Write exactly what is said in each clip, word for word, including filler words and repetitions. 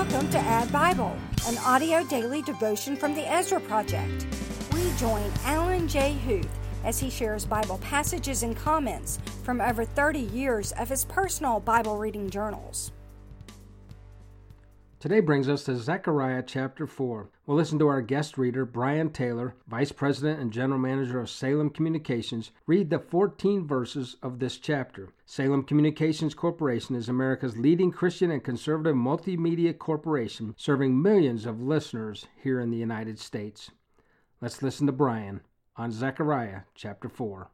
Welcome to Add Bible, an audio daily devotion from the Ezra Project. We join Alan J. Huth as he shares Bible passages and comments from over thirty years of his personal Bible reading journals. Today brings us to Zechariah chapter four. We'll listen to our guest reader, Brian Taylor, Vice President and General Manager of Salem Communications, read the fourteen verses of this chapter. Salem Communications Corporation is America's leading Christian and conservative multimedia corporation, serving millions of listeners here in the United States. Let's listen to Brian on Zechariah chapter four.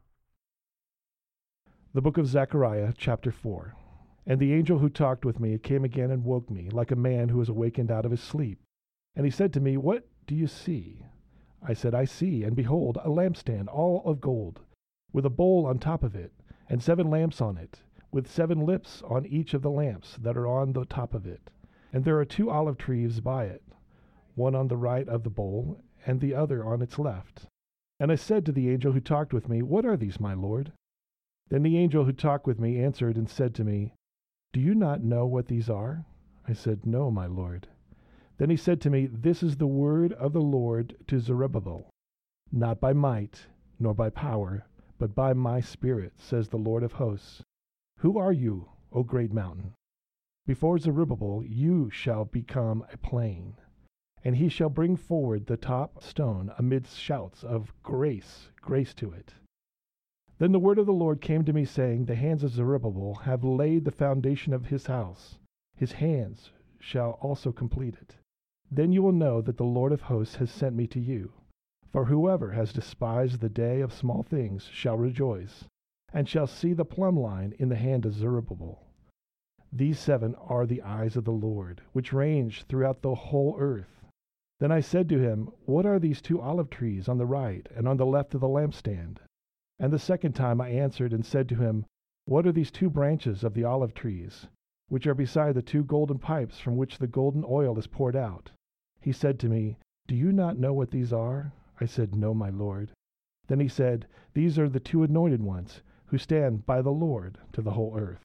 The book of Zechariah chapter four. And the angel who talked with me came again and woke me, like a man who is awakened out of his sleep. And he said to me, What do you see? I said, I see, and behold, a lampstand all of gold, with a bowl on top of it, and seven lamps on it, with seven lips on each of the lamps that are on the top of it. And there are two olive trees by it, one on the right of the bowl, and the other on its left. And I said to the angel who talked with me, What are these, my lord? Then the angel who talked with me answered and said to me, Do you not know what these are? I said, No, my lord. Then he said to me, This is the word of the Lord to Zerubbabel. Not by might, nor by power, but by my spirit, says the Lord of hosts. Who are you, O great mountain? Before Zerubbabel you shall become a plain, and he shall bring forward the top stone amidst shouts of grace, grace to it. Then the word of the Lord came to me, saying, The hands of Zerubbabel have laid the foundation of his house. His hands shall also complete it. Then you will know that the Lord of hosts has sent me to you. For whoever has despised the day of small things shall rejoice, and shall see the plumb line in the hand of Zerubbabel. These seven are the eyes of the Lord, which range throughout the whole earth. Then I said to him, What are these two olive trees on the right and on the left of the lampstand? And the second time I answered and said to him, What are these two branches of the olive trees, which are beside the two golden pipes from which the golden oil is poured out? He said to me, Do you not know what these are? I said, No, my lord. Then he said, These are the two anointed ones, who stand by the Lord to the whole earth.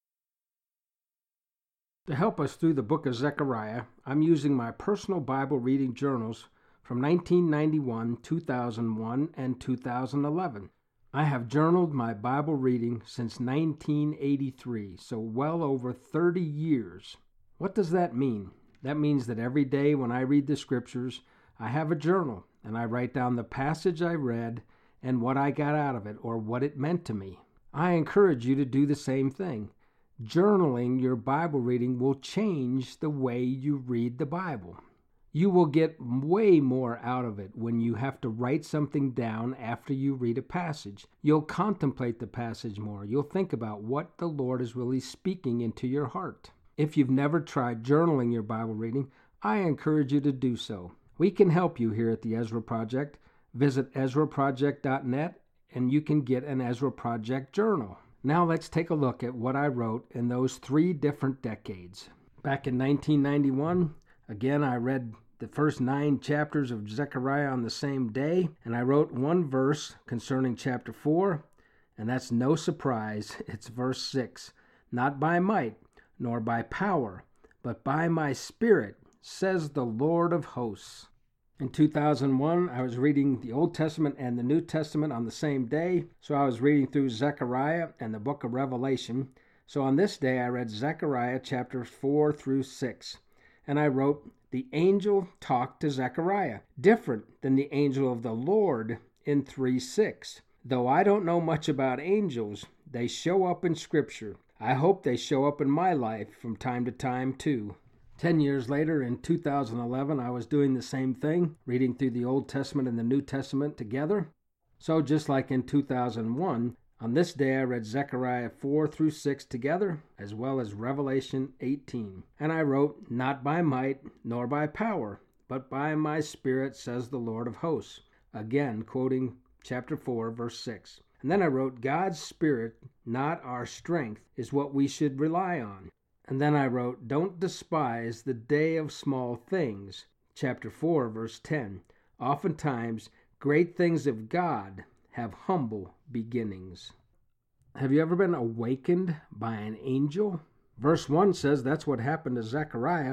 To help us through the book of Zechariah, I'm using my personal Bible reading journals from nineteen ninety-one, two thousand one, and two thousand eleven. I have journaled my Bible reading since nineteen eighty-three, so well over thirty years. What does that mean? That means that every day when I read the scriptures, I have a journal, and I write down the passage I read and what I got out of it or what it meant to me. I encourage you to do the same thing. Journaling your Bible reading will change the way you read the Bible. You will get way more out of it when you have to write something down after you read a passage. You'll contemplate the passage more. You'll think about what the Lord is really speaking into your heart. If you've never tried journaling your Bible reading, I encourage you to do so. We can help you here at the Ezra Project. Visit ezra project dot net and you can get an Ezra Project journal. Now let's take a look at what I wrote in those three different decades. Back in nineteen ninety-one, again, I read the first nine chapters of Zechariah on the same day, and I wrote one verse concerning chapter four, and that's no surprise. It's verse six. Not by might, nor by power, but by my spirit, says the Lord of hosts. In two thousand one, I was reading the Old Testament and the New Testament on the same day, so I was reading through Zechariah and the book of Revelation. So on this day, I read Zechariah chapters four through six, and I wrote, The angel talked to Zechariah, different than the angel of the Lord in three six. Though I don't know much about angels, they show up in Scripture. I hope they show up in my life from time to time, too. Ten years later, in two thousand eleven, I was doing the same thing, reading through the Old Testament and the New Testament together. So just like in two thousand one, on this day I read Zechariah four through six together, as well as Revelation eighteen. And I wrote, Not by might, nor by power, but by my spirit, says the Lord of hosts. Again, quoting chapter four, verse six. And then I wrote, God's spirit, not our strength, is what we should rely on. And then I wrote, Don't despise the day of small things. Chapter four, verse ten. Oftentimes, great things of God have humble beginnings. Have you ever been awakened by an angel? Verse one says that's what happened to Zechariah.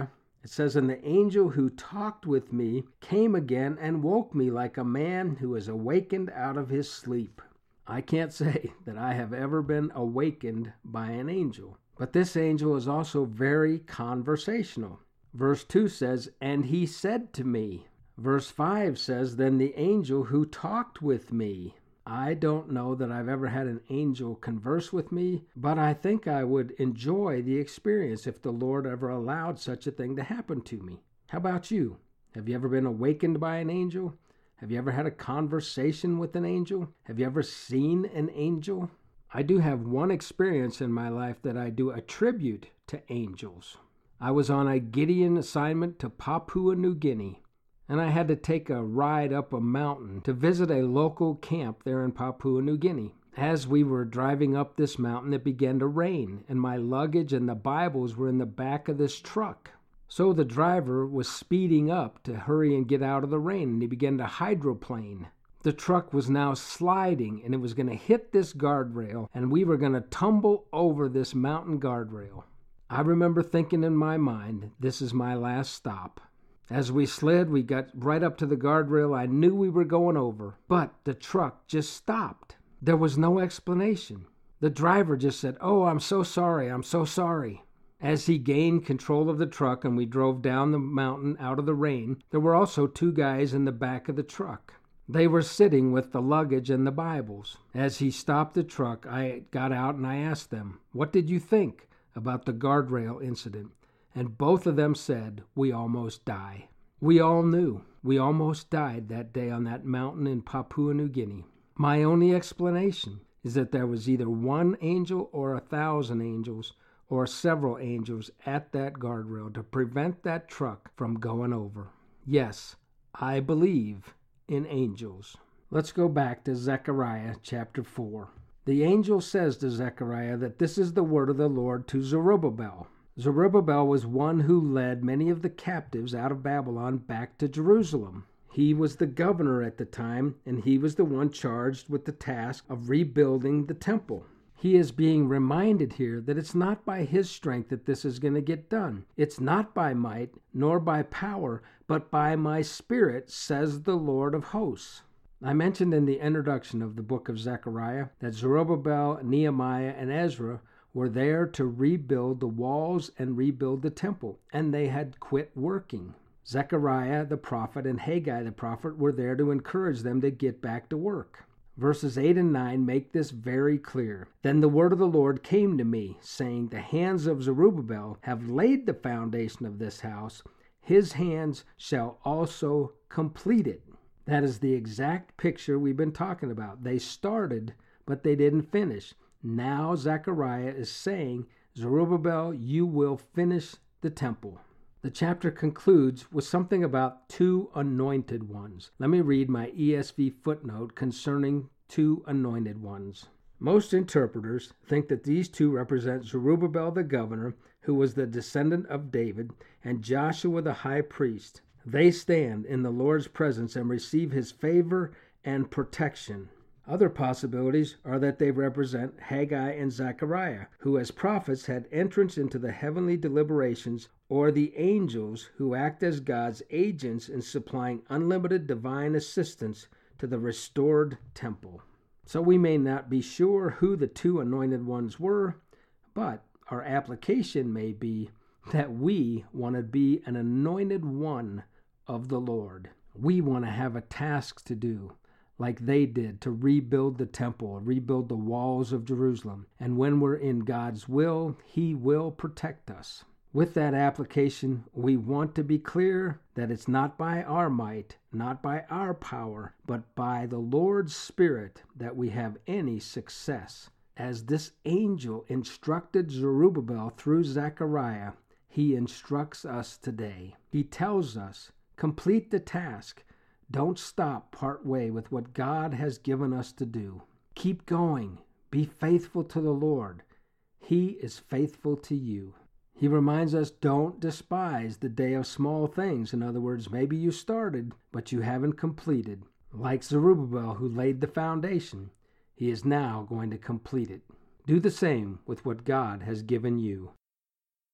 It says, "And the angel who talked with me came again and woke me like a man who is awakened out of his sleep." I can't say that I have ever been awakened by an angel, but this angel is also very conversational. Verse two says, "And he said to me." Verse five says, "Then the angel who talked with me." I don't know that I've ever had an angel converse with me, but I think I would enjoy the experience if the Lord ever allowed such a thing to happen to me. How about you? Have you ever been awakened by an angel? Have you ever had a conversation with an angel? Have you ever seen an angel? I do have one experience in my life that I do attribute to angels. I was on a Gideon assignment to Papua New Guinea, and I had to take a ride up a mountain to visit a local camp there in Papua New Guinea. As we were driving up this mountain, it began to rain, and my luggage and the Bibles were in the back of this truck. So the driver was speeding up to hurry and get out of the rain, and he began to hydroplane. The truck was now sliding, and it was going to hit this guardrail, and we were going to tumble over this mountain guardrail. I remember thinking in my mind, this is my last stop. As we slid, we got right up to the guardrail. I knew we were going over, but the truck just stopped. There was no explanation. The driver just said, "Oh, I'm so sorry, I'm so sorry." As he gained control of the truck and we drove down the mountain out of the rain, there were also two guys in the back of the truck. They were sitting with the luggage and the Bibles. As he stopped the truck, I got out and I asked them, "What did you think about the guardrail incident?" And both of them said, "We almost died." We all knew we almost died that day on that mountain in Papua New Guinea. My only explanation is that there was either one angel or a thousand angels or several angels at that guardrail to prevent that truck from going over. Yes, I believe in angels. Let's go back to Zechariah chapter four. The angel says to Zechariah that this is the word of the Lord to Zerubbabel. Zerubbabel was one who led many of the captives out of Babylon back to Jerusalem. He was the governor at the time, and he was the one charged with the task of rebuilding the temple. He is being reminded here that it's not by his strength that this is going to get done. It's not by might, nor by power, but by my Spirit, says the Lord of hosts. I mentioned in the introduction of the book of Zechariah that Zerubbabel, Nehemiah, and Ezra were there to rebuild the walls and rebuild the temple, and they had quit working. Zechariah the prophet and Haggai the prophet were there to encourage them to get back to work. Verses eight and nine make this very clear. "Then the word of the Lord came to me, saying, The hands of Zerubbabel have laid the foundation of this house. His hands shall also complete it." That is the exact picture we've been talking about. They started, but they didn't finish. Now Zechariah is saying, Zerubbabel, you will finish the temple. The chapter concludes with something about two anointed ones. Let me read my E S V footnote concerning two anointed ones. Most interpreters think that these two represent Zerubbabel the governor, who was the descendant of David, and Joshua the high priest. They stand in the Lord's presence and receive his favor and protection. Other possibilities are that they represent Haggai and Zechariah, who as prophets had entrance into the heavenly deliberations, or the angels who act as God's agents in supplying unlimited divine assistance to the restored temple. So we may not be sure who the two anointed ones were, but our application may be that we want to be an anointed one of the Lord. We want to have a task to do, like they did, to rebuild the temple, rebuild the walls of Jerusalem. And when we're in God's will, he will protect us. With that application, we want to be clear that it's not by our might, not by our power, but by the Lord's Spirit that we have any success. As this angel instructed Zerubbabel through Zechariah, he instructs us today. He tells us, complete the task. Don't stop part way with what God has given us to do. Keep going. Be faithful to the Lord. He is faithful to you. He reminds us, don't despise the day of small things. In other words, maybe you started, but you haven't completed. Like Zerubbabel, who laid the foundation, he is now going to complete it. Do the same with what God has given you.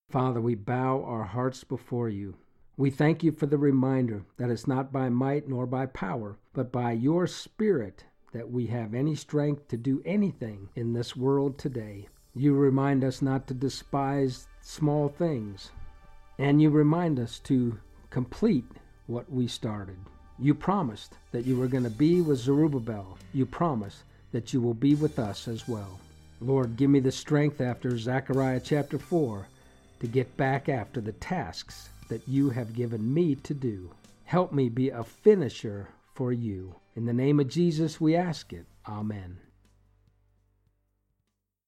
Father, we bow our hearts before you. We thank you for the reminder that it's not by might nor by power, but by your Spirit that we have any strength to do anything in this world today. You remind us not to despise small things, and you remind us to complete what we started. You promised that you were going to be with Zerubbabel. You promised that you will be with us as well. Lord, give me the strength after Zechariah chapter four to get back after the tasks that you have given me to do. Help me be a finisher for you. In the name of Jesus we ask it. Amen.